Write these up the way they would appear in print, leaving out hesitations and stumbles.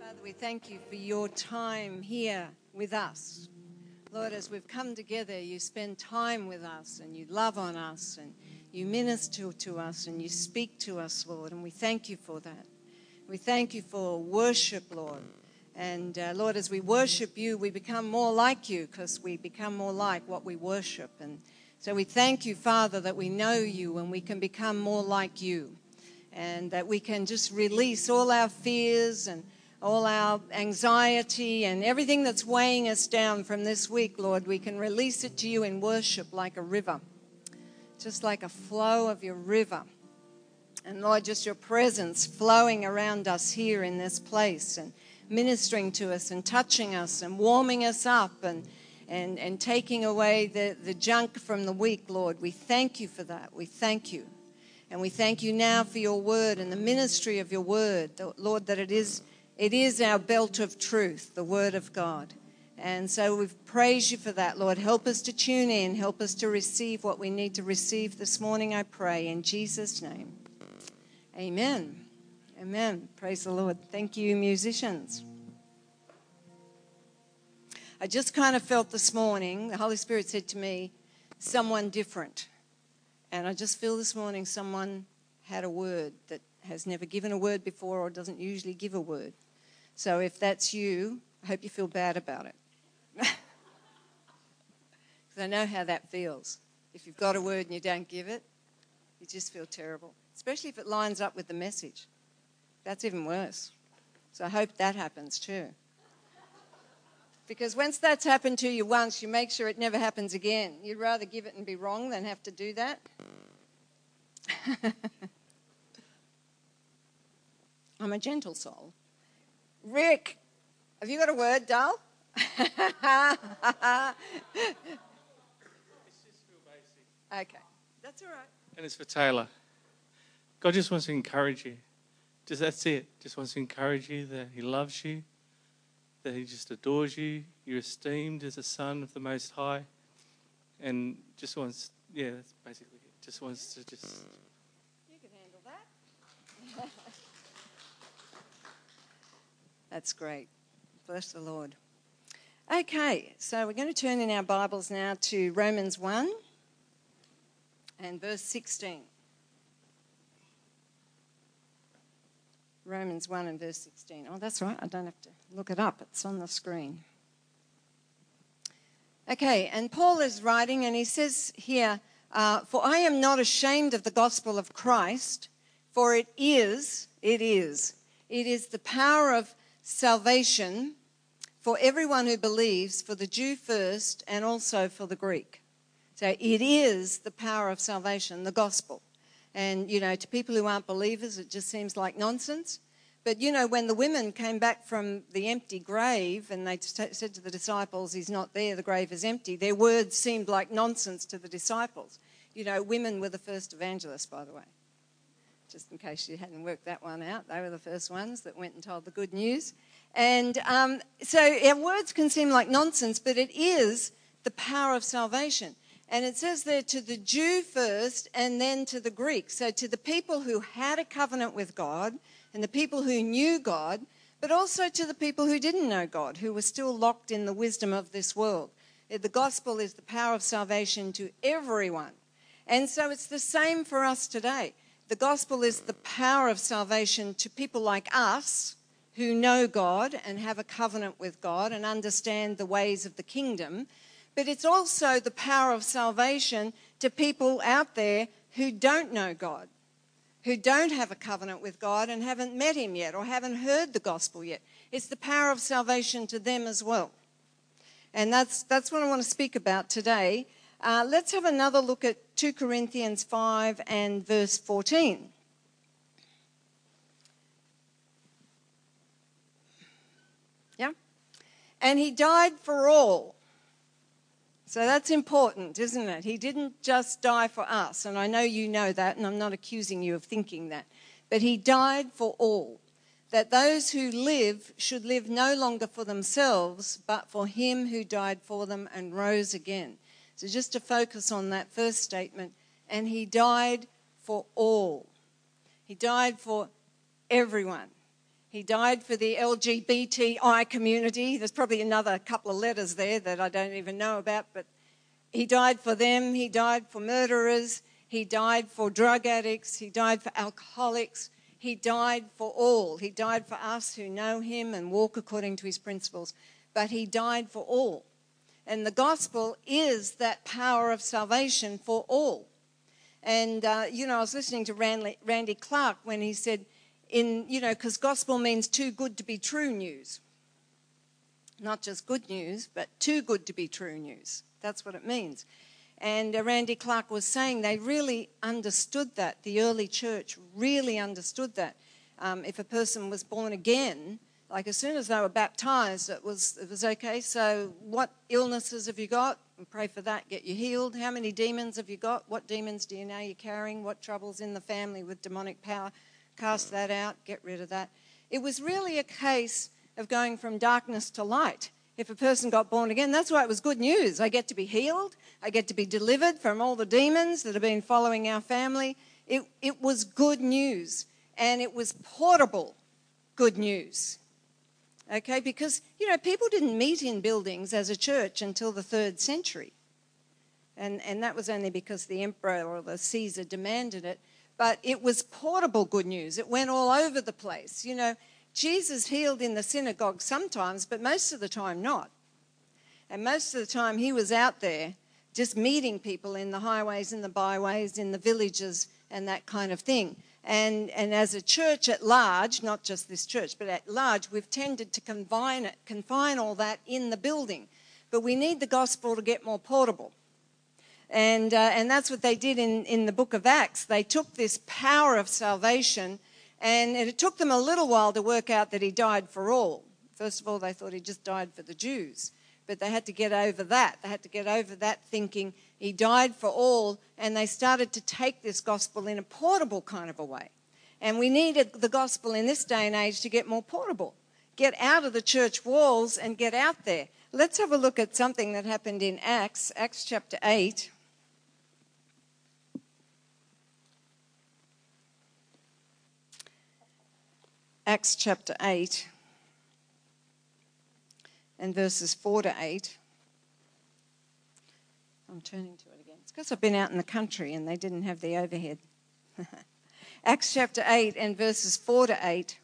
Father, we thank you for your time here with us. Lord, as we've come together, you spend time with us and you love on us and you minister to us and you speak to us, Lord, and we thank you for that. We thank you for worship, Lord. And Lord, as we worship you, we become more like you because we become more like what we worship. And so we thank you, Father, that we know you and we can become more like you and that we can just release all our fears and all our anxiety and everything that's weighing us down from this week, Lord. We can release it to you in worship like a river, just like a flow of your river. And Lord, just your presence flowing around us here in this place and ministering to us and touching us and warming us up and taking away the junk from the week, Lord. We thank you for that. We thank you. And we thank you now for your word and the ministry of your word, Lord, that it is our belt of truth, the word of God. And so we praise you for that, Lord. Help us to tune in. Help us to receive what we need to receive this morning, I pray, in Jesus' name. Amen. Amen. Praise the Lord. Thank you, musicians. I just kind of felt this morning, the Holy Spirit said to me, someone different. And I just feel this morning someone had a word that has never given a word before or doesn't usually give a word. So if that's you, I hope you feel bad about it. Because I know how that feels. If you've got a word and you don't give it, you just feel terrible. Especially if it lines up with the message. That's even worse. So I hope that happens too. Because once that's happened to you once, you make sure it never happens again. You'd rather give it and be wrong than have to do that. I'm a gentle soul. Rick, have you got a word, Dal? It's just real basic. Okay, that's all right. And it's for Taylor. God just wants to encourage you. That's it. Just wants to encourage you that he loves you, that he just adores you. You're esteemed as a son of the Most High. And just wants, that's basically it. Just wants to just... You can handle that. That's great. Bless the Lord. Okay, so we're going to turn in our Bibles now to Romans 1 and verse 16. Romans 1 and verse 16. Oh, that's right. I don't have to look it up. It's on the screen. Okay, and Paul is writing and he says here, for I am not ashamed of the gospel of Christ, for it is the power of salvation for everyone who believes, for the Jew first and also for the Greek. So it is the power of salvation, the gospel. And, to people who aren't believers, it just seems like nonsense. But, when the women came back from the empty grave and they said to the disciples, he's not there, the grave is empty, their words seemed like nonsense to the disciples. Women were the first evangelists, by the way. Just in case you hadn't worked that one out, they were the first ones that went and told the good news. And so our words can seem like nonsense, but it is the power of salvation. And it says there to the Jew first and then to the Greek. So to the people who had a covenant with God and the people who knew God, but also to the people who didn't know God, who were still locked in the wisdom of this world. The gospel is the power of salvation to everyone. And so it's the same for us today. The gospel is the power of salvation to people like us who know God and have a covenant with God and understand the ways of the kingdom. But it's also the power of salvation to people out there who don't know God, who don't have a covenant with God and haven't met him yet or haven't heard the gospel yet. It's the power of salvation to them as well. And that's what I want to speak about today. Let's have another look at 2 Corinthians 5 and verse 14. Yeah? And he died for all. So that's important, isn't it? He didn't just die for us, and I know you know that, and I'm not accusing you of thinking that. But he died for all, that those who live should live no longer for themselves, but for him who died for them and rose again. So just to focus on that first statement, and he died for all. He died for everyone. He died for the LGBTI community. There's probably another couple of letters there that I don't even know about, but he died for them. He died for murderers. He died for drug addicts. He died for alcoholics. He died for all. He died for us who know him and walk according to his principles. But he died for all. And the gospel is that power of salvation for all. And, I was listening to Randy Clark when he said, because gospel means too good to be true news. Not just good news, but too good to be true news. That's what it means. And Randy Clark was saying they really understood that. The early church really understood that. If a person was born again, like as soon as they were baptized, it was okay. So what illnesses have you got? And pray for that, get you healed. How many demons have you got? What demons do you know you're carrying? What troubles in the family with demonic power? Cast that out, get rid of that. It was really a case of going from darkness to light. If a person got born again, that's why it was good news. I get to be healed. I get to be delivered from all the demons that have been following our family. It was good news, and it was portable good news. Okay, because, people didn't meet in buildings as a church until the 3rd century. And that was only because the emperor or the Caesar demanded it. But it was portable good news. It went all over the place. Jesus healed in the synagogue sometimes, but most of the time not. And most of the time he was out there just meeting people in the highways and the byways, in the villages and that kind of thing. And as a church at large, not just this church, but at large, we've tended to confine all that in the building. But we need the gospel to get more portable. And that's what they did in the book of Acts. They took this power of salvation, and it took them a little while to work out that he died for all. First of all, they thought he just died for the Jews. But they had to get over that. They had to get over that thinking he died for all, and they started to take this gospel in a portable kind of a way. And we needed the gospel in this day and age to get more portable. Get out of the church walls and get out there. Let's have a look at something that happened in Acts chapter 8. Acts chapter 8 and verses 4 to 8. I'm turning to it again. It's because I've been out in the country and they didn't have the overhead. Acts chapter 8 and verses 4 to 8.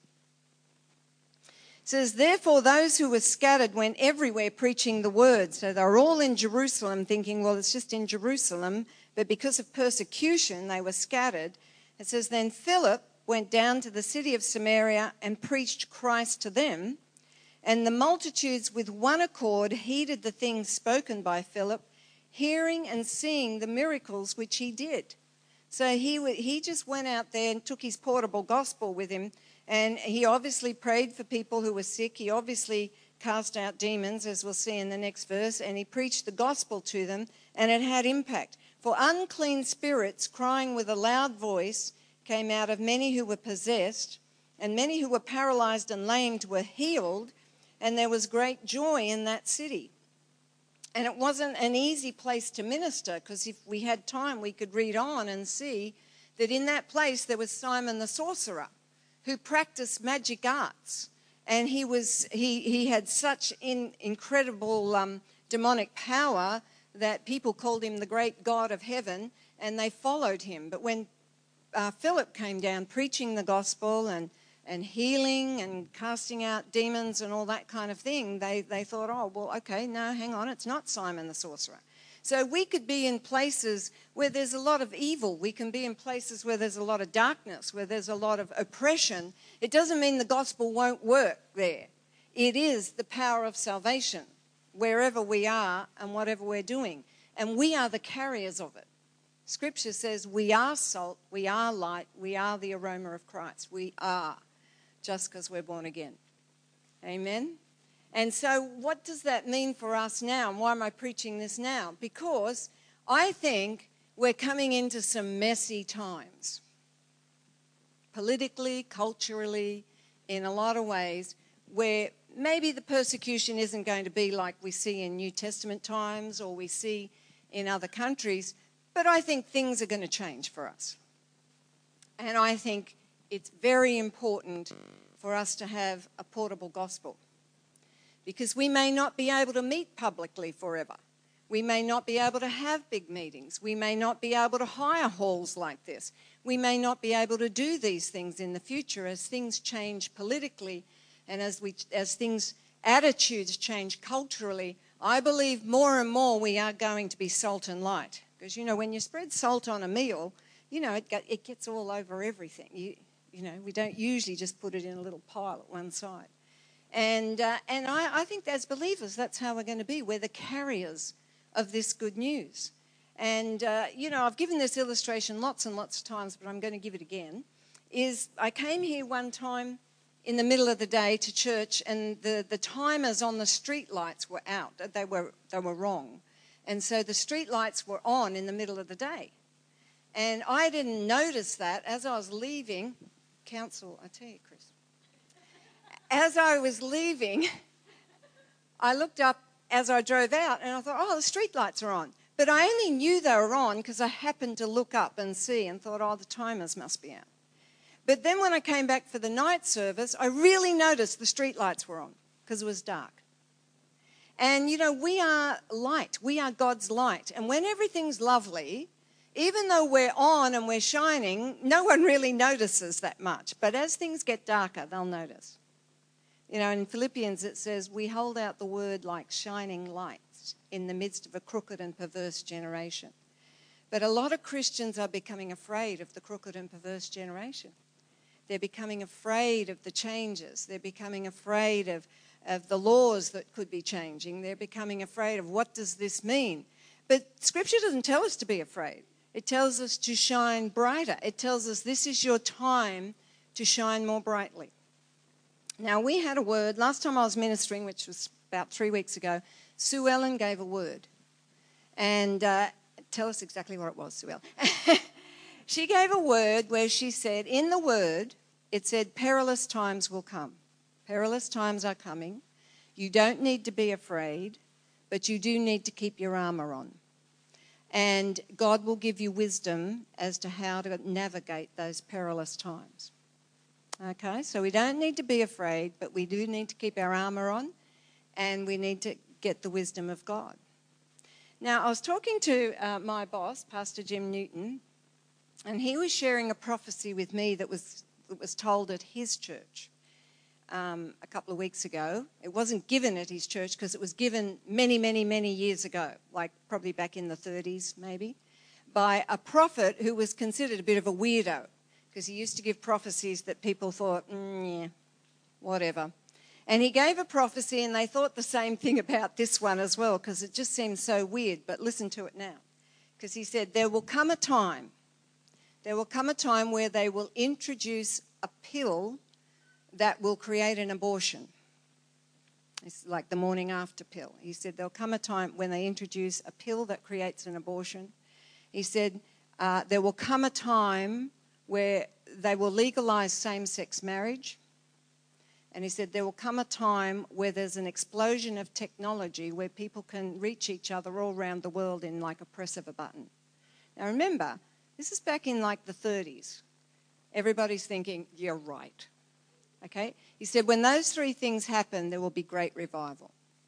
It says, "Therefore those who were scattered went everywhere preaching the word." So they were all in Jerusalem thinking, well, it's just in Jerusalem. But because of persecution, they were scattered. It says, "Then Philip went down to the city of Samaria and preached Christ to them. And the multitudes with one accord heeded the things spoken by Philip, hearing and seeing the miracles which he did." So he just went out there and took his portable gospel with him. And he obviously prayed for people who were sick. He obviously cast out demons, as we'll see in the next verse. And he preached the gospel to them, and it had impact. "For unclean spirits, crying with a loud voice, came out of many who were possessed, and many who were paralyzed and lamed were healed, and there was great joy in that city." And it wasn't an easy place to minister, because if we had time, we could read on and see that in that place there was Simon the sorcerer, who practiced magic arts. And he had such incredible demonic power that people called him the great God of heaven, and they followed him. But when Philip came down preaching the gospel and healing and casting out demons and all that kind of thing, they thought, oh, well, okay, no, hang on, it's not Simon the sorcerer. So we could be in places where there's a lot of evil. We can be in places where there's a lot of darkness, where there's a lot of oppression. It doesn't mean the gospel won't work there. It is the power of salvation wherever we are and whatever we're doing. And we are the carriers of it. Scripture says we are salt, we are light, we are the aroma of Christ. We are, just because we're born again. Amen? And so what does that mean for us now? And why am I preaching this now? Because I think we're coming into some messy times. Politically, culturally, in a lot of ways, where maybe the persecution isn't going to be like we see in New Testament times or we see in other countries, but I think things are going to change for us. And I think it's very important for us to have a portable gospel. Because we may not be able to meet publicly forever. We may not be able to have big meetings. We may not be able to hire halls like this. We may not be able to do these things in the future as things change politically and as attitudes change culturally. I believe more and more we are going to be salt and light. Because, when you spread salt on a meal, it gets all over everything. We don't usually just put it in a little pile at one side. And I think as believers, that's how we're going to be. We're the carriers of this good news. And, I've given this illustration lots and lots of times, but I'm going to give it again. I came here one time in the middle of the day to church, and the timers on the street lights were out. They were wrong. And so the street lights were on in the middle of the day. And I didn't notice that as I was leaving. Council, I tell you, Chris. As I was leaving, I looked up as I drove out, and I thought, the street lights are on. But I only knew they were on because I happened to look up and see and thought, the timers must be out. But then when I came back for the night service, I really noticed the street lights were on because it was dark. And, we are light. We are God's light. And when everything's lovely, even though we're on and we're shining, no one really notices that much. But as things get darker, they'll notice. In Philippians it says, we hold out the word like shining lights in the midst of a crooked and perverse generation. But a lot of Christians are becoming afraid of the crooked and perverse generation. They're becoming afraid of the changes. They're becoming afraid of the laws that could be changing. They're becoming afraid of what does this mean. But Scripture doesn't tell us to be afraid. It tells us to shine brighter. It tells us this is your time to shine more brightly. Now, we had a word. Last time I was ministering, which was about 3 weeks ago, Sue Ellen gave a word. And tell us exactly what it was, Sue Ellen. She gave a word where she said, in the word, it said, perilous times will come. Perilous times are coming. You don't need to be afraid, but you do need to keep your armor on. And God will give you wisdom as to how to navigate those perilous times. Okay, so we don't need to be afraid, but we do need to keep our armor on, and we need to get the wisdom of God. Now, I was talking to my boss, Pastor Jim Newton, and he was sharing a prophecy with me that was told at his church a couple of weeks ago. It wasn't given at his church because it was given many, many, many years ago, like probably back in the 30s maybe, by a prophet who was considered a bit of a weirdo because he used to give prophecies that people thought, yeah, whatever. And he gave a prophecy and they thought the same thing about this one as well because it just seemed so weird, but listen to it now. Because he said, there will come a time where they will introduce a pill that will create an abortion. It's like the morning after pill. He said there'll come a time when they introduce a pill that creates an abortion. He said there will come a time where they will legalize same-sex marriage. And he said there will come a time where there's an explosion of technology where people can reach each other all around the world in like a press of a button. Now remember, this is back in like the 30s. Everybody's thinking, you're right. Okay? He said when those three things happen, there will be great revival.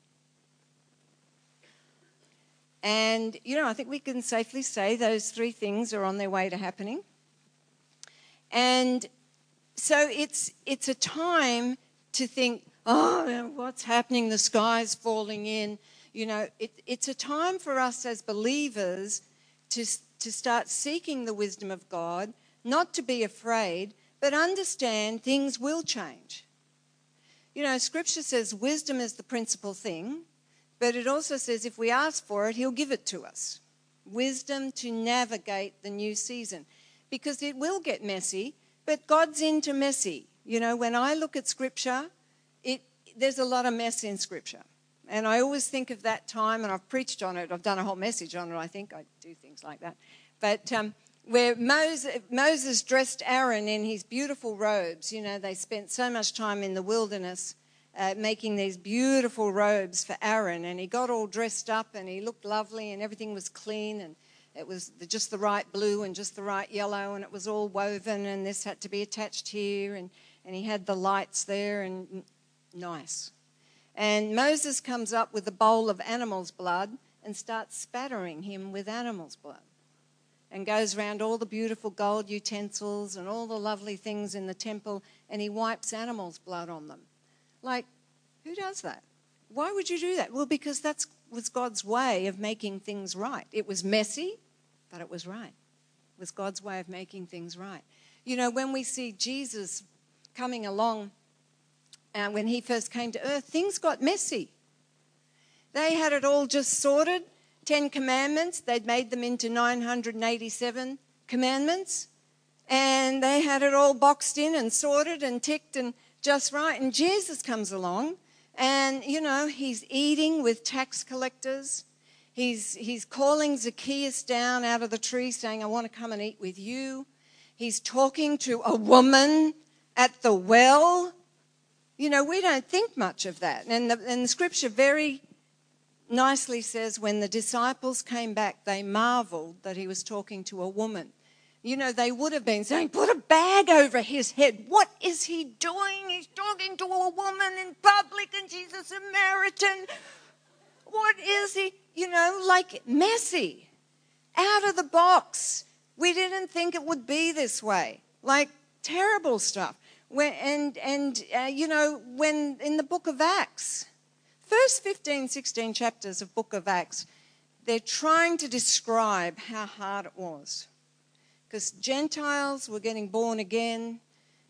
And, I think we can safely say those three things are on their way to happening. And so it's a time to think, what's happening? The sky's falling in. It's a time for us as believers to start seeking the wisdom of God, not to be afraid, but understand things will change. Scripture says wisdom is the principal thing, but it also says if we ask for it, he'll give it to us. Wisdom to navigate the new season. Because it will get messy, but God's into messy. When I look at Scripture, there's a lot of mess in Scripture. And I always think of that time, and I've preached on it. I've done a whole message on it, I think. I do things like that. But where Moses dressed Aaron in his beautiful robes. They spent so much time in the wilderness making these beautiful robes for Aaron. And he got all dressed up, and he looked lovely, and everything was clean, and it was just the right blue and just the right yellow, and it was all woven, and this had to be attached here, and and he had the lights there, and nice. And Moses comes up with a bowl of animal's blood and starts spattering him with animal's blood, and goes around all the beautiful gold utensils and all the lovely things in the temple, and he wipes animal's blood on them. Like, who does that? Why would you do that? Well, because that was God's way of making things right. It was messy, but it was right. It was God's way of making things right. You know, when we see Jesus coming along, when he first came to earth, things got messy. They had it all just sorted. 10 commandments, they'd made them into 987 commandments. And they had it all boxed in and sorted and ticked and just right. And Jesus comes along and, you know, he's eating with tax collectors. He's calling Zacchaeus down out of the tree saying, I want to come and eat with you. He's talking to a woman at the well. You know, we don't think much of that. And the scripture very nicely says when the disciples came back, they marveled that he was talking to a woman. You know, they would have been saying, put a bag over his head. What is he doing? He's talking to a woman in public and she's a Samaritan. What is he? You know, like messy, out of the box. We didn't think it would be this way. Like terrible stuff. You know, when in the book of Acts, first 15, 16 chapters of book of Acts, they're trying to describe how hard it was. Because Gentiles were getting born again.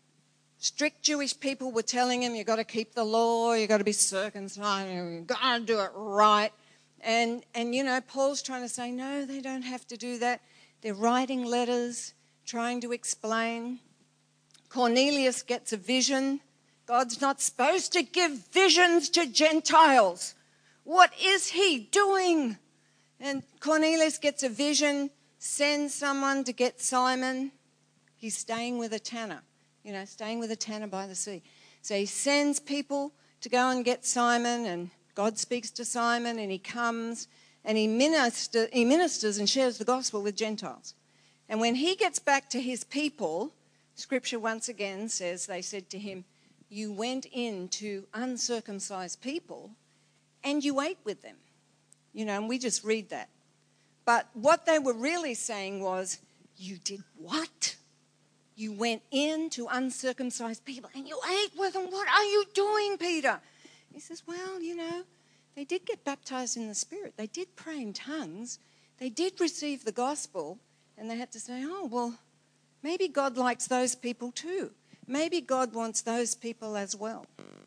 Strict Jewish people were telling them, you've got to keep the law, you've got to be circumcised, you've got to do it right. And you know, Paul's trying to say, no, they don't have to do that. They're writing letters, trying to explain. Cornelius gets a vision. God's not supposed to give visions to Gentiles. What is he doing? And Cornelius gets a vision, sends someone to get Simon. He's staying with a tanner, you know, staying with a tanner by the sea. So he sends people to go and get Simon, and God speaks to Simon, and he comes and he ministers and shares the gospel with Gentiles. And when he gets back to his people, Scripture once again says they said to him, you went into uncircumcised people and you ate with them. You know, and we just read that. But what they were really saying was, you did what? You went into uncircumcised people and you ate with them. What are you doing, Peter? He says, well, you know, they did get baptized in the Spirit. They did pray in tongues. They did receive the gospel. And they had to say, oh, well, maybe God likes those people too. Maybe God wants those people as well.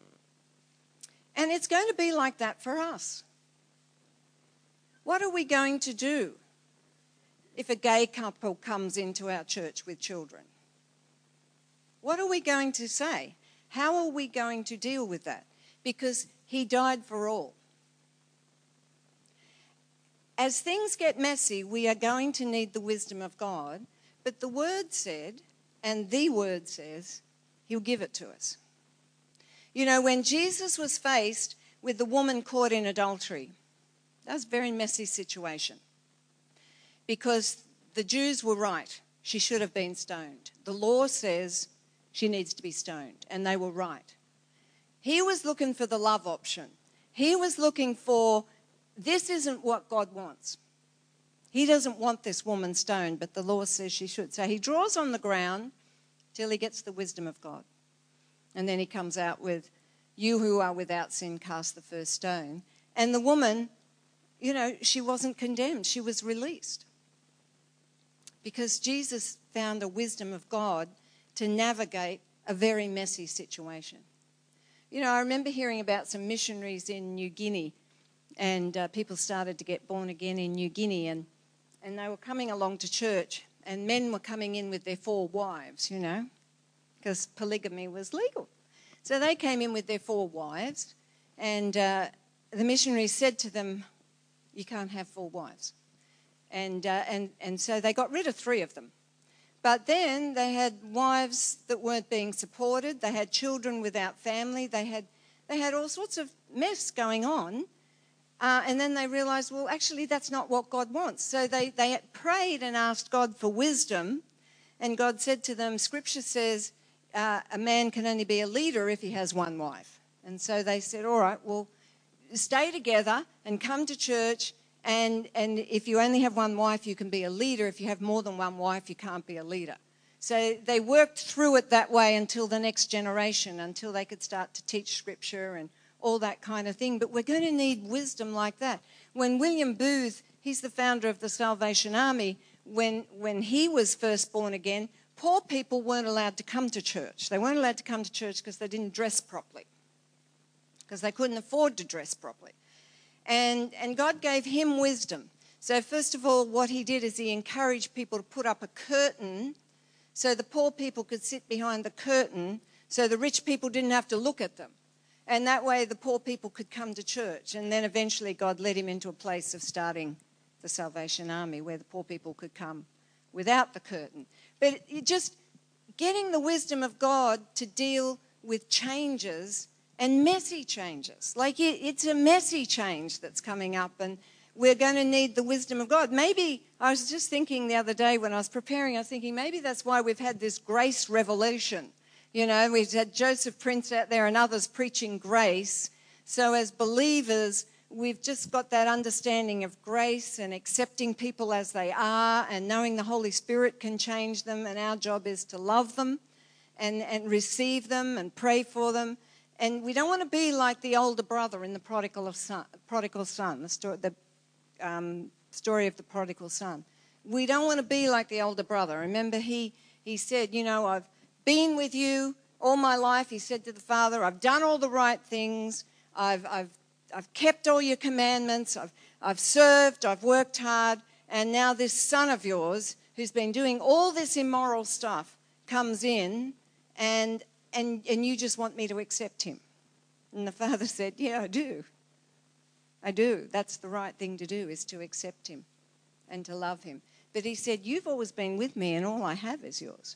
And it's going to be like that for us. What are we going to do if a gay couple comes into our church with children? What are we going to say? How are we going to deal with that? Because he died for all. As things get messy, we are going to need the wisdom of God. But the Word said, and the Word says, he'll give it to us. You know, when Jesus was faced with the woman caught in adultery, that was a very messy situation. Because the Jews were right. She should have been stoned. The law says she needs to be stoned, and they were right. He was looking for the love option. He was looking for, this isn't what God wants. He doesn't want this woman stoned, but the law says she should. So he draws on the ground till he gets the wisdom of God. And then he comes out with, you who are without sin, cast the first stone. And the woman, you know, she wasn't condemned. She was released. Because Jesus found a wisdom of God to navigate a very messy situation. You know, I remember hearing about some missionaries in New Guinea, and people started to get born again in New Guinea, and they were coming along to church, and men were coming in with their 4 wives, you know, because polygamy was legal. So they came in with their 4 wives, and the missionaries said to them, you can't have 4 wives. And so they got rid of 3 of them. But then they had wives that weren't being supported. They had children without family. They had all sorts of mess going on. And then they realized, well, actually, that's not what God wants. So they prayed and asked God for wisdom. And God said to them, Scripture says, a man can only be a leader if he has one wife. And so they said, all right, well, stay together and come to church. And if you only have one wife, you can be a leader. If you have more than one wife, you can't be a leader. So they worked through it that way until the next generation, until they could start to teach scripture and all that kind of thing. But we're going to need wisdom like that. When William Booth, he's the founder of the Salvation Army, when he was first born again, poor people weren't allowed to come to church. They weren't allowed to come to church because they didn't dress properly, because they couldn't afford to dress properly. And God gave him wisdom. So first of all, what he did is he encouraged people to put up a curtain so the poor people could sit behind the curtain so the rich people didn't have to look at them. And that way the poor people could come to church. And then eventually God led him into a place of starting the Salvation Army where the poor people could come without the curtain. But just getting the wisdom of God to deal with changes and messy changes. Like it's a messy change that's coming up, and we're going to need the wisdom of God. Maybe, I was just thinking the other day when I was preparing, I was thinking maybe that's why we've had this grace revolution. You know, we've had Joseph Prince out there and others preaching grace. So as believers, we've just got that understanding of grace and accepting people as they are and knowing the Holy Spirit can change them, and our job is to love them and receive them and pray for them. And we don't want to be like the older brother in the prodigal son, the story of the prodigal son. We don't want to be like the older brother. Remember, he said, you know, I've been with you all my life. He said to the father, I've done all the right things. I've kept all your commandments. I've served. I've worked hard. And now this son of yours, who's been doing all this immoral stuff, comes in and you just want me to accept him. And the father said, yeah, I do. I do. That's the right thing to do, is to accept him and to love him. But he said, you've always been with me and all I have is yours.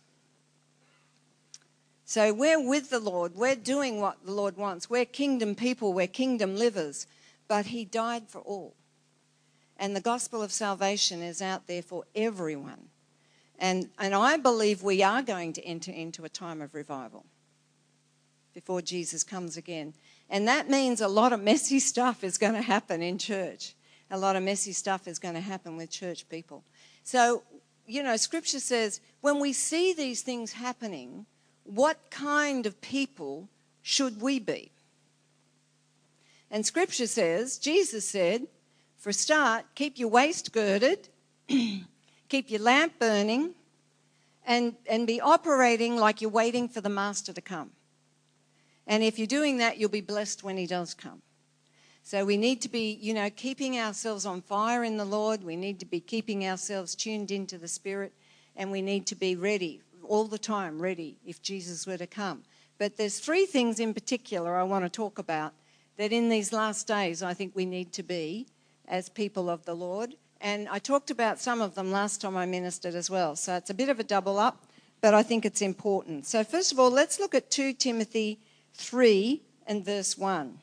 So we're with the Lord. We're doing what the Lord wants. We're kingdom people. We're kingdom livers. But he died for all. And the gospel of salvation is out there for everyone. And I believe we are going to enter into a time of revival before Jesus comes again. And that means a lot of messy stuff is going to happen in church. A lot of messy stuff is going to happen with church people. So, you know, Scripture says when we see these things happening, what kind of people should we be? And Scripture says, Jesus said, for a start, keep your waist girded, keep your lamp burning, and be operating like you're waiting for the master to come. And if you're doing that, you'll be blessed when he does come. So we need to be, you know, keeping ourselves on fire in the Lord. We need to be keeping ourselves tuned into the Spirit. And we need to be ready, all the time ready, if Jesus were to come. But there's three things in particular I want to talk about that in these last days I think we need to be as people of the Lord. And I talked about some of them last time I ministered as well. So it's a bit of a double up, but I think it's important. So first of all, let's look at 2 Timothy 3 and verse 1.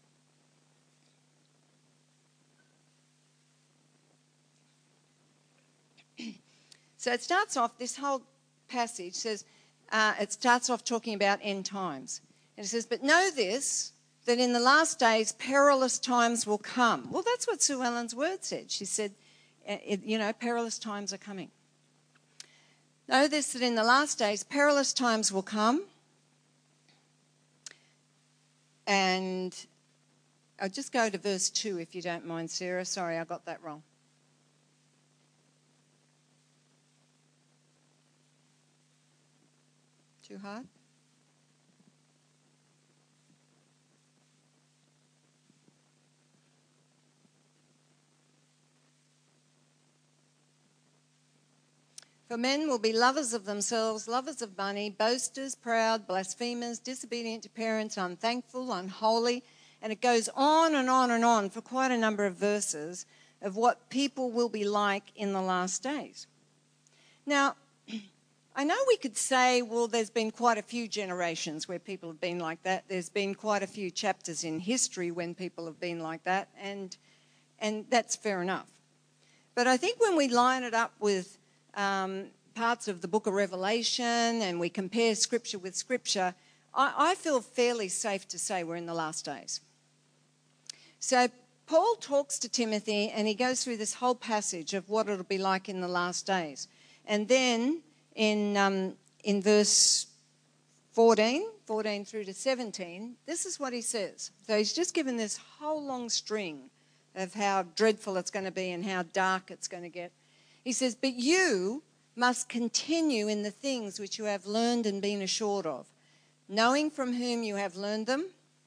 So it starts off, this whole passage says, it starts off talking about end times. And it says, but know this, that in the last days perilous times will come. Well, that's what Sue Ellen's word said. She said, you know, perilous times are coming. Know this, that in the last days perilous times will come. And I'll just go to verse 2 if you don't mind, Sarah. Sorry, I got that wrong. Too hard? For men will be lovers of themselves, lovers of money, boasters, proud, blasphemers, disobedient to parents, unthankful, unholy. And it goes on and on and on for quite a number of verses of what people will be like in the last days. Now, I know we could say, well, there's been quite a few generations where people have been like that. There's been quite a few chapters in history when people have been like that, and that's fair enough. But I think when we line it up with parts of the book of Revelation and we compare Scripture with Scripture, I feel fairly safe to say we're in the last days. So Paul talks to Timothy and he goes through this whole passage of what it'll be like in the last days. And then in verse 14 through to 17, this is what he says. So he's just given this whole long string of how dreadful it's going to be and how dark it's going to get. He says, but you must continue in the things which you have learned and been assured of, knowing from whom you have learned them,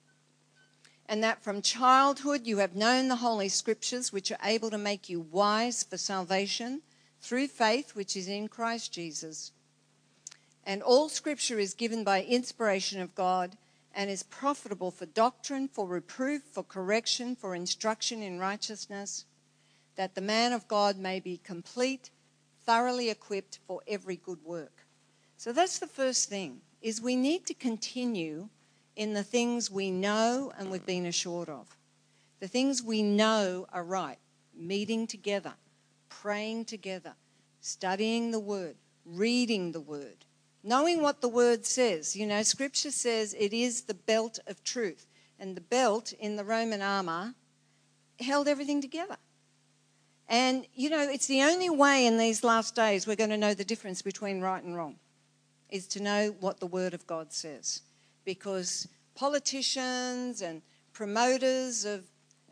and that from childhood you have known the Holy Scriptures, which are able to make you wise for salvation through faith which is in Christ Jesus. And all Scripture is given by inspiration of God and is profitable for doctrine, for reproof, for correction, for instruction in righteousness, that the man of God may be complete, thoroughly equipped for every good work. So that's the first thing, is we need to continue in the things we know and we've been assured of. The things we know are right, meeting together, praying together, studying the Word, reading the Word, knowing what the Word says. You know, Scripture says it is the belt of truth. And the belt in the Roman armour held everything together. And, you know, it's the only way in these last days we're going to know the difference between right and wrong, is to know what the Word of God says. Because politicians and promoters of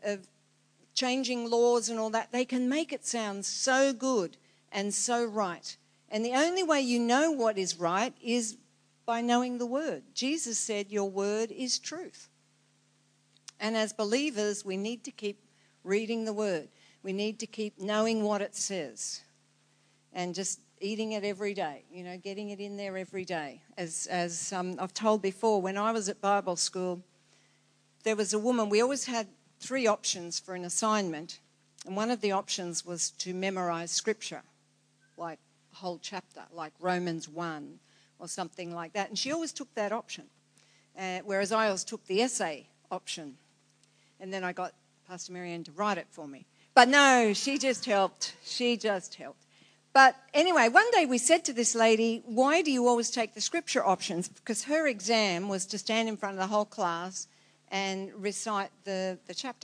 changing laws and all that, they can make it sound so good and so right. And the only way you know what is right is by knowing the Word. Jesus said, your Word is truth. And as believers, we need to keep reading the Word. We need to keep knowing what it says and just eating it every day, you know, getting it in there every day. As I've told before, when I was at Bible school, there was a woman, we always had 3 options for an assignment, and one of the options was to memorize Scripture, like a whole chapter, like Romans 1 or something like that, and she always took that option, whereas I always took the essay option, and then I got Pastor Marianne to write it for me. But no, she just helped. But anyway, one day we said to this lady, why do you always take the Scripture options? Because her exam was to stand in front of the whole class and recite the chapter.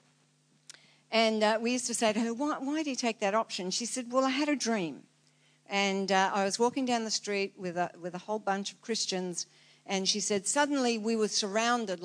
And we used to say to her, why do you take that option? She said, well, I had a dream. And I was walking down the street with a whole bunch of Christians, and she said, suddenly we were surrounded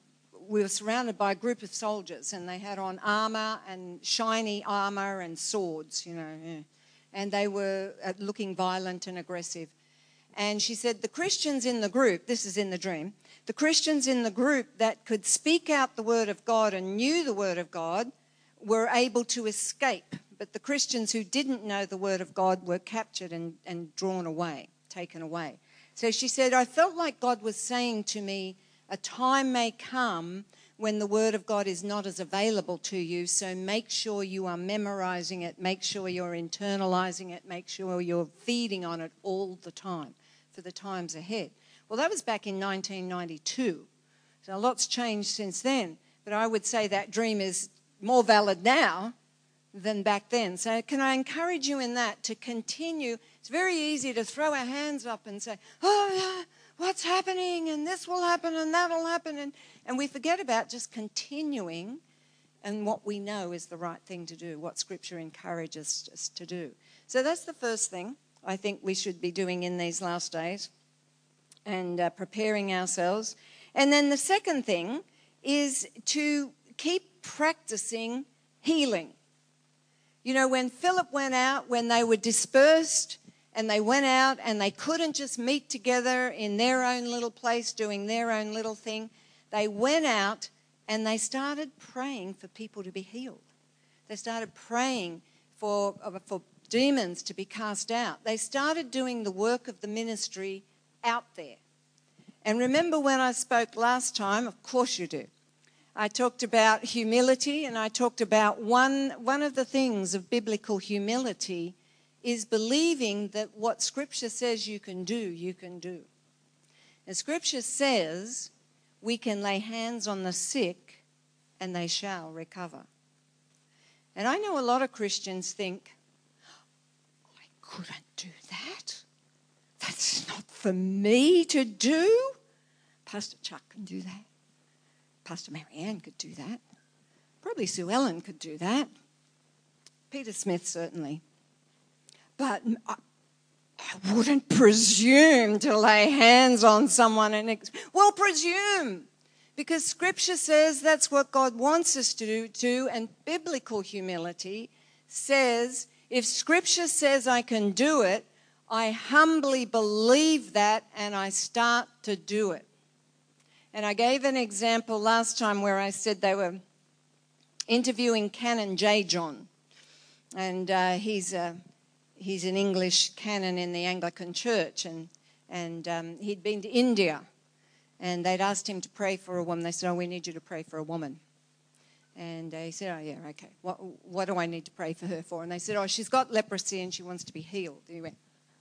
by a group of soldiers, and they had on armour and shiny armour and swords, you know, yeah. And they were looking violent and aggressive. And she said the Christians in the group, this is in the dream, the Christians in the group that could speak out the Word of God and knew the Word of God were able to escape. But the Christians who didn't know the Word of God were captured and drawn away, taken away. So she said, I felt like God was saying to me, a time may come when the Word of God is not as available to you, so make sure you are memorizing it, make sure you're internalizing it, make sure you're feeding on it all the time for the times ahead. Well, that was back in 1992, so a lot's changed since then, but I would say that dream is more valid now than back then. So can I encourage you in that to continue? It's very easy to throw our hands up and say, oh, yeah, what's happening, and this will happen, and that will happen, and we forget about just continuing and what we know is the right thing to do, what Scripture encourages us to do. So that's the first thing I think we should be doing in these last days, and preparing ourselves. And then the second thing is to keep practicing healing. You know, when Philip went out, when they were dispersed, and they went out and they couldn't just meet together in their own little place doing their own little thing. They went out and they started praying for people to be healed. They started praying for demons to be cast out. They started doing the work of the ministry out there. And remember when I spoke last time, of course you do, I talked about humility, and I talked about one of the things of biblical humility is believing that what Scripture says you can do, you can do. And Scripture says we can lay hands on the sick and they shall recover. And I know a lot of Christians think, I couldn't do that. That's not for me to do. Pastor Chuck can do that. Pastor Marianne could do that. Probably Sue Ellen could do that. Peter Smith certainly. But I wouldn't presume to lay hands on someone and presume, because Scripture says that's what God wants us to do, and biblical humility says, if Scripture says I can do it, I humbly believe that and I start to do it. And I gave an example last time where I said they were interviewing Canon J. John, and he's an English canon in the Anglican Church, and he'd been to India, and they'd asked him to pray for a woman. They said, we need you to pray for a woman. And he said, yeah, okay. What do I need to pray for her for? And they said, she's got leprosy and she wants to be healed. And he went,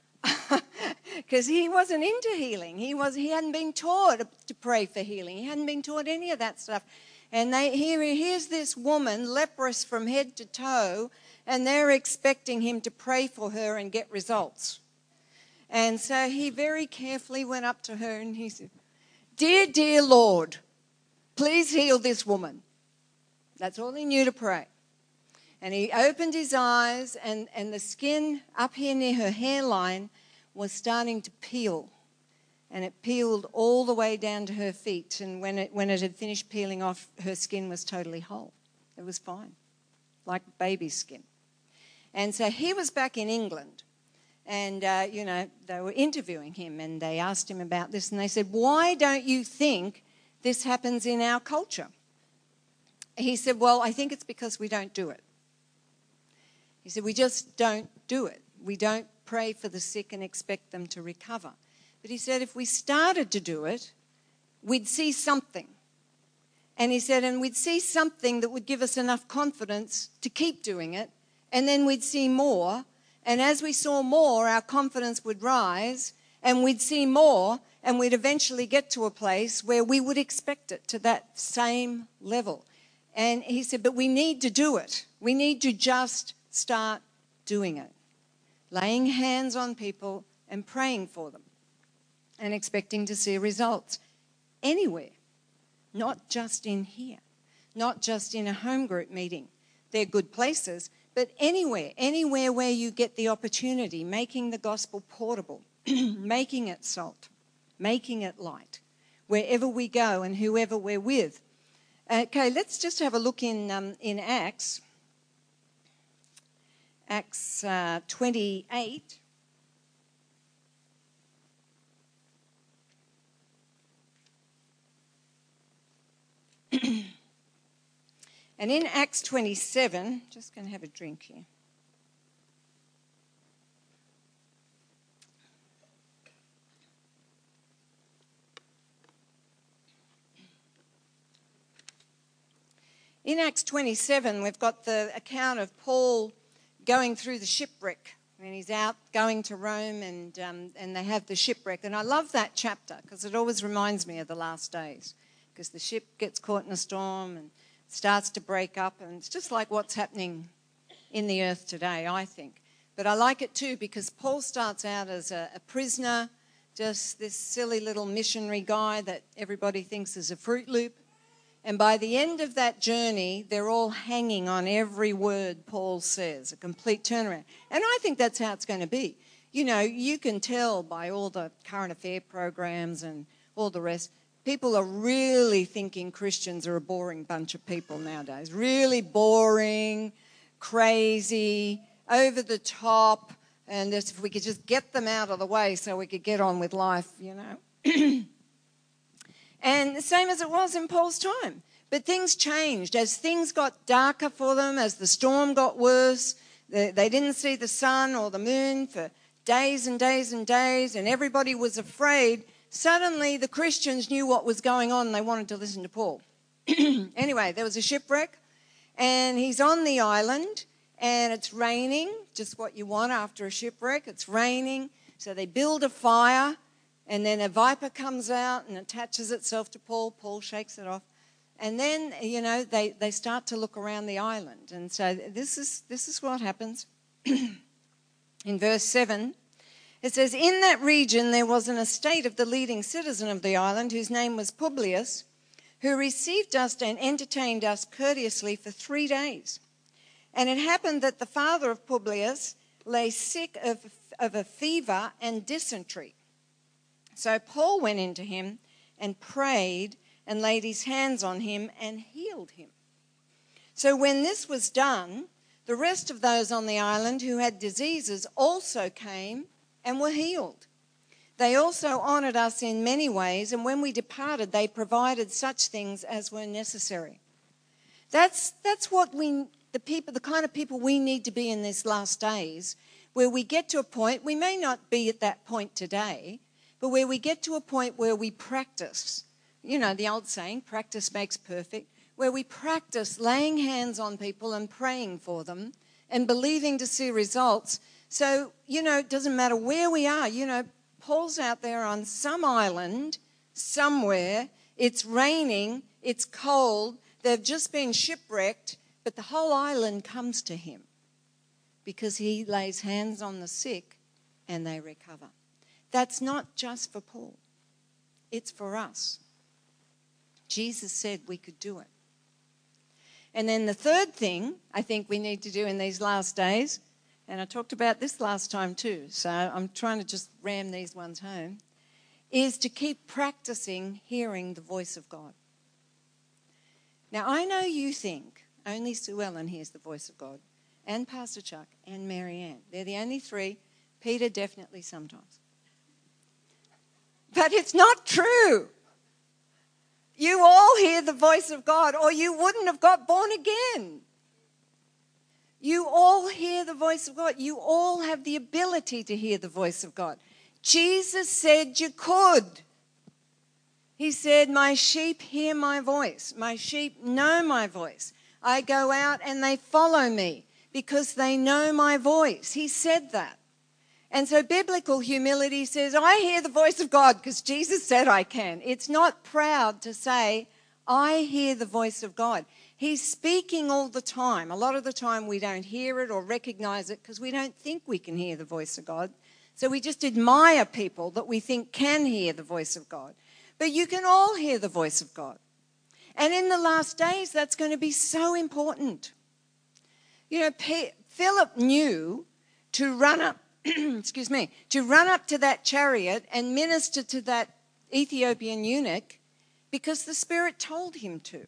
because he wasn't into healing. He hadn't been taught to pray for healing. He hadn't been taught any of that stuff. And here's this woman, leprous from head to toe, and they're expecting him to pray for her and get results. And so he very carefully went up to her and he said, dear Lord, please heal this woman. That's all he knew to pray. And he opened his eyes, and the skin up here near her hairline was starting to peel. And it peeled all the way down to her feet. And when it had finished peeling off, her skin was totally whole. It was fine, like baby skin. And so he was back in England. And, they were interviewing him, and they asked him about this. And they said, why don't you think this happens in our culture? He said, well, I think it's because we don't do it. He said, we just don't do it. We don't pray for the sick and expect them to recover. But he said, if we started to do it, we'd see something. And he said, and we'd see something that would give us enough confidence to keep doing it. And then we'd see more. And as we saw more, our confidence would rise. And we'd see more. And we'd eventually get to a place where we would expect it to that same level. And he said, but we need to do it. We need to just start doing it. Laying hands on people and praying for them. And expecting to see results. Anywhere. Not just in here. Not just in a home group meeting. They're good places. But anywhere where you get the opportunity. Making the gospel portable. Making it salt. Making it light. Wherever we go and whoever we're with. Okay, let's just have a look in Acts. Acts 28. And in Acts 27, just going to have a drink here. In Acts 27, we've got the account of Paul going through the shipwreck when he's out going to Rome, and they have the shipwreck. And I love that chapter because it always reminds me of the last days, because the ship gets caught in a storm and starts to break up, and it's just like what's happening in the earth today, I think. But I like it too because Paul starts out as a prisoner, just this silly little missionary guy that everybody thinks is a Fruit Loop. And by the end of that journey, they're all hanging on every word Paul says, a complete turnaround. And I think that's how it's going to be. You know, you can tell by all the current affair programs and all the rest, people are really thinking Christians are a boring bunch of people nowadays. Really boring, crazy, over the top, and if we could just get them out of the way so we could get on with life, you know. And the same as it was in Paul's time. But things changed. As things got darker for them, as the storm got worse, they didn't see the sun or the moon for days and days and days, and everybody was afraid. Suddenly the Christians knew what was going on and they wanted to listen to Paul. Anyway, there was a shipwreck, and he's on the island, and it's raining, just what you want after a shipwreck. It's raining, so they build a fire. And then a viper comes out and attaches itself to Paul. Paul shakes it off. And then, you know, they start to look around the island. And so this is what happens. In verse 7, it says, "In that region there was an estate of the leading citizen of the island, whose name was Publius, who received us and entertained us courteously for 3 days. And it happened that the father of Publius lay sick of a fever and dysentery. So Paul went into him and prayed and laid his hands on him and healed him. So when this was done, the rest of those on the island who had diseases also came and were healed. They also honored us in many ways, and when we departed, they provided such things as were necessary." That's what the kind of people we need to be in these last days, where we get to a point, we may not be at that point today, but where we get to a point where we practice. You know, the old saying, practice makes perfect, where we practice laying hands on people and praying for them and believing to see results. So, it doesn't matter where we are. Paul's out there on some island somewhere. It's raining. It's cold. They've just been shipwrecked, but the whole island comes to him because he lays hands on the sick and they recover. That's not just for Paul. It's for us. Jesus said we could do it. And then the third thing I think we need to do in these last days, and I talked about this last time too, so I'm trying to just ram these ones home, is to keep practicing hearing the voice of God. Now, I know you think only Sue Ellen hears the voice of God, and Pastor Chuck, and Mary Ann. They're the only three. Peter definitely sometimes. But it's not true. You all hear the voice of God, or you wouldn't have got born again. You all hear the voice of God. You all have the ability to hear the voice of God. Jesus said you could. He said, "My sheep hear my voice. My sheep know my voice. I go out and they follow me because they know my voice." He said that. And so biblical humility says, I hear the voice of God because Jesus said I can. It's not proud to say, I hear the voice of God. He's speaking all the time. A lot of the time we don't hear it or recognize it because we don't think we can hear the voice of God. So we just admire people that we think can hear the voice of God. But you can all hear the voice of God. And in the last days, that's going to be so important. Philip knew to run up to run up to that chariot and minister to that Ethiopian eunuch because the Spirit told him to.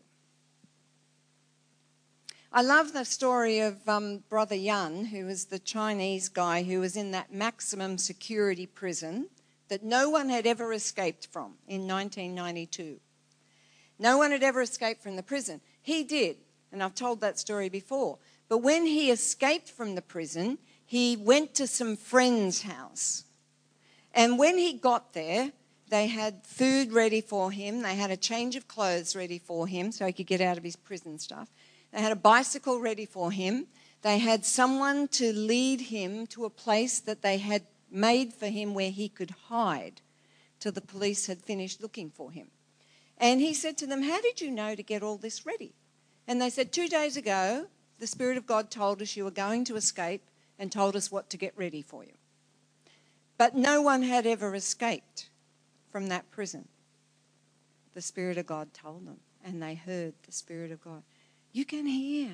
I love the story of Brother Yun, who was the Chinese guy who was in that maximum security prison that no one had ever escaped from in 1992. No one had ever escaped from the prison. He did, and I've told that story before. But when he escaped from the prison, he went to some friend's house. And when he got there, they had food ready for him. They had a change of clothes ready for him so he could get out of his prison stuff. They had a bicycle ready for him. They had someone to lead him to a place that they had made for him where he could hide till the police had finished looking for him. And he said to them, "How did you know to get all this ready?" And they said, 2 days ago, the Spirit of God told us you were going to escape and told us what to get ready for you. But no one had ever escaped from that prison. The Spirit of God told them, and they heard the Spirit of God. You can hear.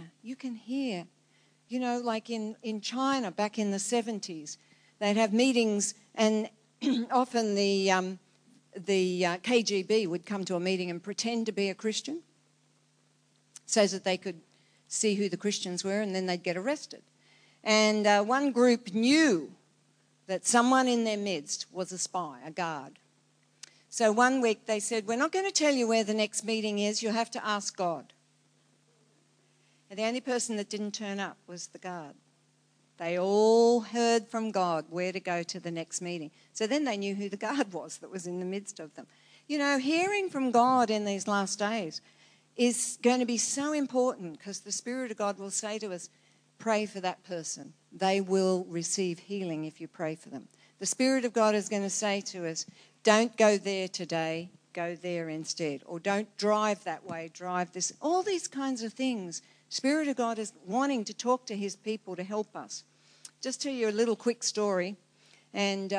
Like in China back in the 70s, they'd have meetings, and often the KGB would come to a meeting and pretend to be a Christian so that they could see who the Christians were, and then they'd get arrested. And one group knew that someone in their midst was a spy, a guard. So one week they said, "We're not going to tell you where the next meeting is. You'll have to ask God." And the only person that didn't turn up was the guard. They all heard from God where to go to the next meeting. So then they knew who the guard was that was in the midst of them. Hearing from God in these last days is going to be so important because the Spirit of God will say to us, pray for that person. They will receive healing if you pray for them. The Spirit of God is going to say to us, don't go there today, go there instead. Or don't drive that way, drive this. All these kinds of things. Spirit of God is wanting to talk to his people to help us. just tell you a little quick story. And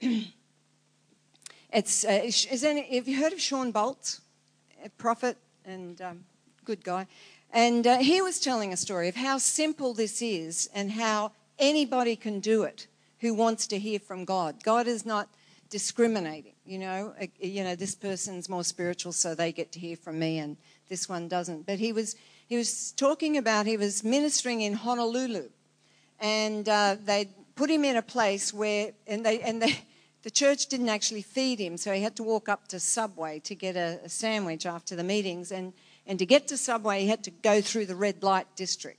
have you heard of Sean Boltz, a prophet and good guy? And he was telling a story of how simple this is and how anybody can do it who wants to hear from God. God is not discriminating, this person's more spiritual, so they get to hear from me, and this one doesn't. But he was talking about, he was ministering in Honolulu, and they put him in a place where, the church didn't actually feed him, so he had to walk up to Subway to get a sandwich after the meetings, and to get to Subway, he had to go through the red light district.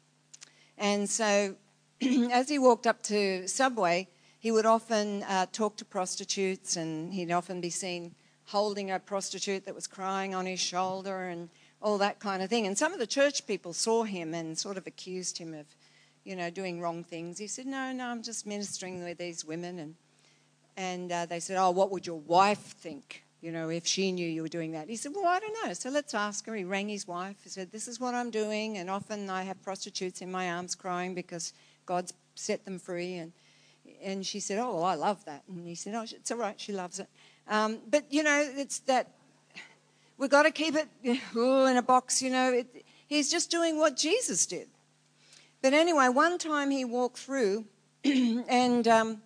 And so as he walked up to Subway, he would often talk to prostitutes, and he'd often be seen holding a prostitute that was crying on his shoulder and all that kind of thing. And some of the church people saw him and sort of accused him of, doing wrong things. He said, no, I'm just ministering with these women. And they said, oh, what would your wife think, if she knew you were doing that? He said, well, I don't know, so let's ask her. He rang his wife. He said, this is what I'm doing, and often I have prostitutes in my arms crying because God's set them free. And she said, oh, well, I love that. And he said, oh, it's all right, she loves it. But, it's that we've got to keep it in a box, He's just doing what Jesus did. But anyway, one time he walked through and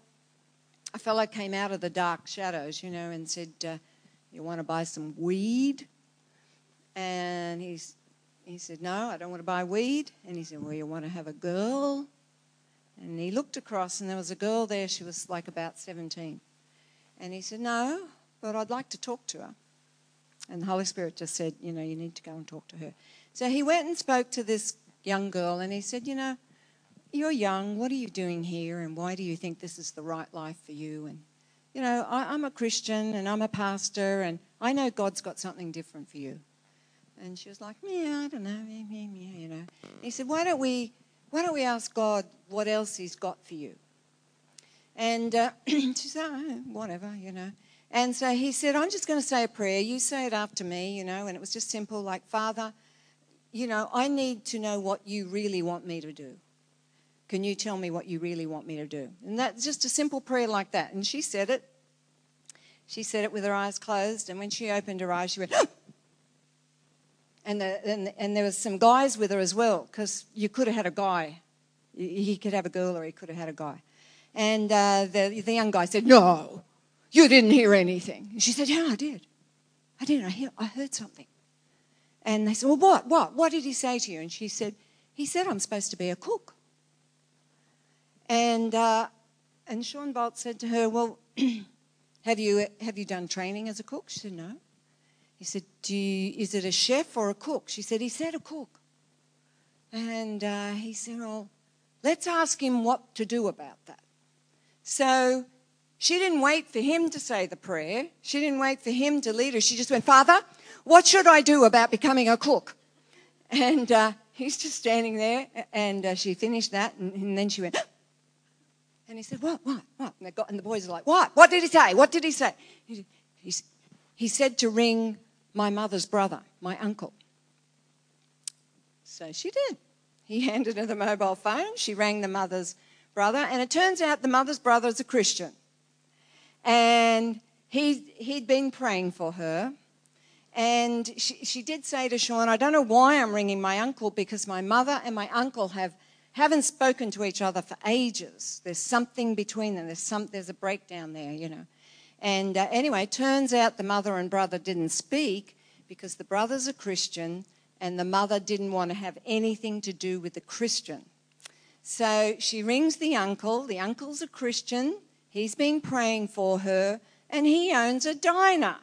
a fellow came out of the dark shadows, and said, you want to buy some weed? And he said, no, I don't want to buy weed. And he said, well, you want to have a girl? And he looked across, and there was a girl there. She was like about 17. And he said, no, but I'd like to talk to her. And the Holy Spirit just said, you need to go and talk to her. So he went and spoke to this young girl, and he said, you're young. What are you doing here, and why do you think this is the right life for you? And, I'm a Christian, and I'm a pastor, and I know God's got something different for you. And she was like, yeah, I don't know, He said, why don't we ask God what else he's got for you? And she said, oh, whatever, And so he said, I'm just going to say a prayer. You say it after me, and it was just simple, like, Father, I need to know what you really want me to do. Can you tell me what you really want me to do? And that's just a simple prayer like that. And she said it. She said it with her eyes closed, and when she opened her eyes, she went, and there was some guys with her as well, because you could have had a guy. He could have a girl, or he could have had a guy. And the young guy said, no, you didn't hear anything. And she said, yeah, I did. I heard something. And they said, well, what did he say to you? And she said, he said I'm supposed to be a cook. And Sean Bolt said to her, well, have you done training as a cook? She said, no. He said, is it a chef or a cook? She said, he said a cook. And he said, well, let's ask him what to do about that. So she didn't wait for him to say the prayer. She didn't wait for him to lead her. She just went, Father, what should I do about becoming a cook? And he's just standing there, and she finished that, and then she went, and he said, what? And the boys are like, what? What did he say? What did he say? He said to ring my mother's brother, my uncle. So she did. He handed her the mobile phone. She rang the mother's brother, and it turns out the mother's brother is a Christian. And he'd been praying for her. And she did say to Sean, I don't know why I'm ringing my uncle, because my mother and my uncle haven't spoken to each other for ages. There's something between them. There's a breakdown there, And anyway, it turns out the mother and brother didn't speak because the brother's a Christian and the mother didn't want to have anything to do with the Christian. So she rings the uncle. The uncle's a Christian. He's been praying for her, and he owns a diner.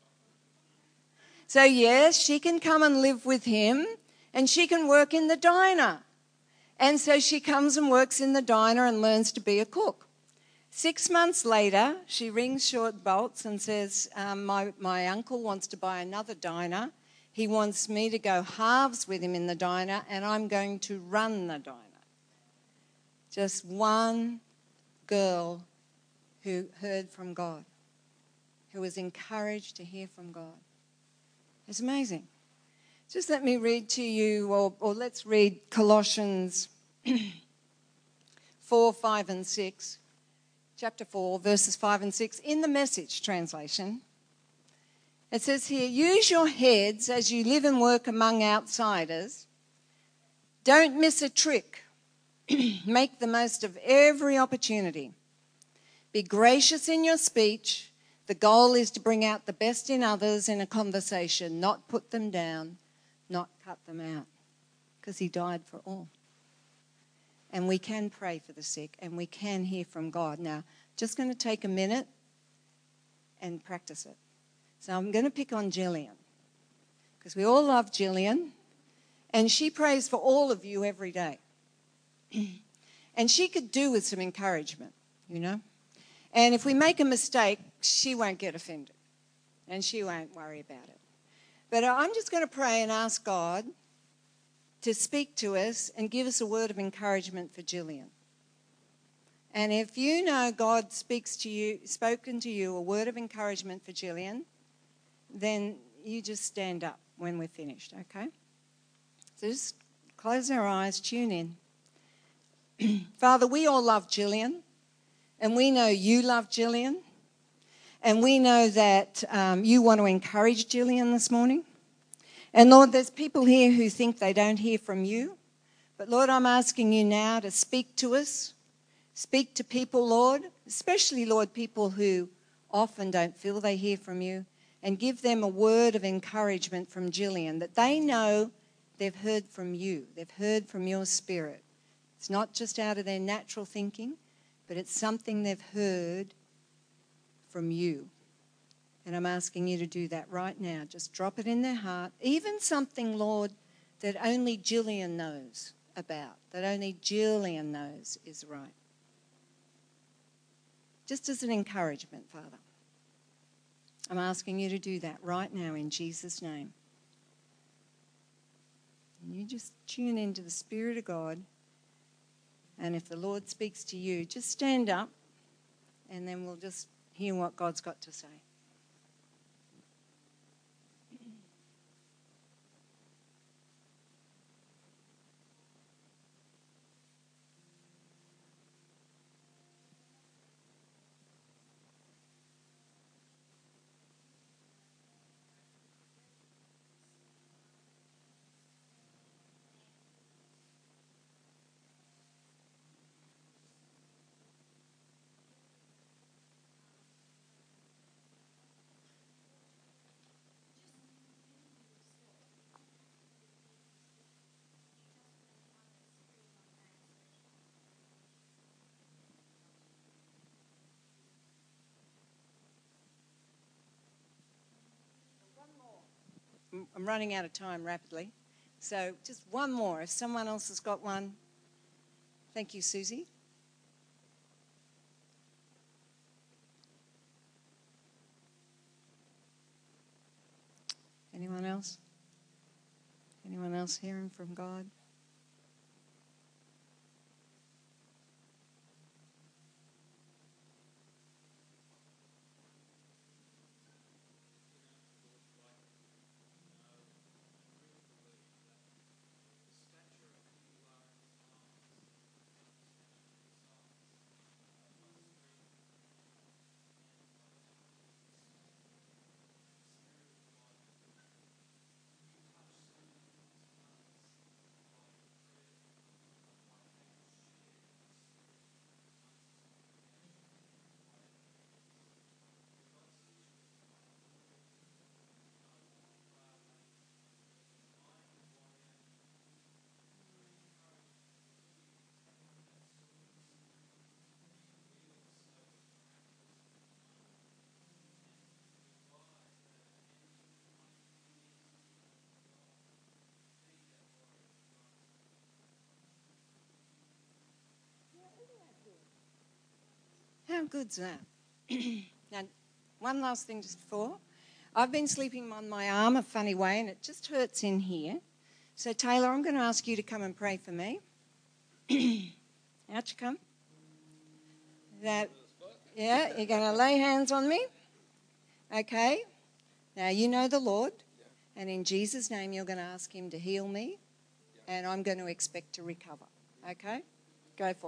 So yes, she can come and live with him, and she can work in the diner. And so she comes and works in the diner and learns to be a cook. 6 months later, she rings Sean Boltz and says, my uncle wants to buy another diner. He wants me to go halves with him in the diner, and I'm going to run the diner. Just one girl who heard from God, who was encouraged to hear from God. It's amazing. Just let me read to you, or let's read Colossians 4, 5 and 6. Chapter 4, verses 5 and 6 in the Message translation. It says here, use your heads as you live and work among outsiders. Don't miss a trick. Make the most of every opportunity. Be gracious in your speech. The goal is to bring out the best in others in a conversation, not put them down, not cut them out, because he died for all. And we can pray for the sick, and we can hear from God. Now, just going to take a minute and practice it. So I'm going to pick on Gillian, because we all love Gillian, and she prays for all of you every day. And she could do with some encouragement, you know. And if we make a mistake, she won't get offended, and she won't worry about it. But I'm just going to pray and ask God to speak to us and give us a word of encouragement for Gillian. And if you know God spoken to you, a word of encouragement for Gillian, then you just stand up when we're finished, okay? So just close our eyes, tune in. Father, we all love Gillian, and we know you love Gillian, and we know that you want to encourage Gillian this morning. And Lord, there's people here who think they don't hear from you, but Lord, I'm asking you now to speak to us, speak to people, Lord, especially, Lord, people who often don't feel they hear from you, and give them a word of encouragement from Gillian, that they know they've heard from you, they've heard from your Spirit. It's not just out of their natural thinking, but it's something they've heard from you. And I'm asking you to do that right now. Just drop it in their heart. Even something, Lord, that only Gillian knows about, that only Gillian knows is right. Just as an encouragement, Father. I'm asking you to do that right now in Jesus' name. And you just tune into the Spirit of God. And if the Lord speaks to you, just stand up, and then we'll just hear what God's got to say. I'm running out of time rapidly. So just one more. If someone else has got one. Thank you, Susie. Anyone else? Anyone else hearing from God? How good's that? Now, one last thing just before. I've been sleeping on my arm a funny way, and it just hurts in here. So, Taylor, I'm going to ask you to come and pray for me. Out you come. That, yeah, you're going to lay hands on me. Okay. Now, you know the Lord, and in Jesus' name, you're going to ask him to heal me, and I'm going to expect to recover. Okay? Go for it.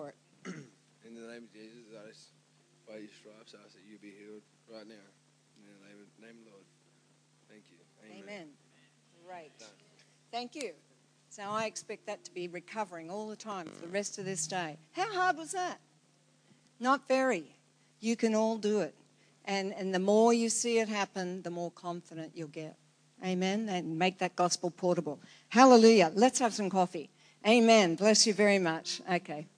In the name of Jesus, I just, by your stripes, I ask that you be healed right now. In the name of the Lord. Thank you. Amen. Great. Thank you. So I expect that to be recovering all the time for the rest of this day. How hard was that? Not very. You can all do it. And the more you see it happen, the more confident you'll get. Amen. And make that gospel portable. Hallelujah. Let's have some coffee. Amen. Bless you very much. Okay.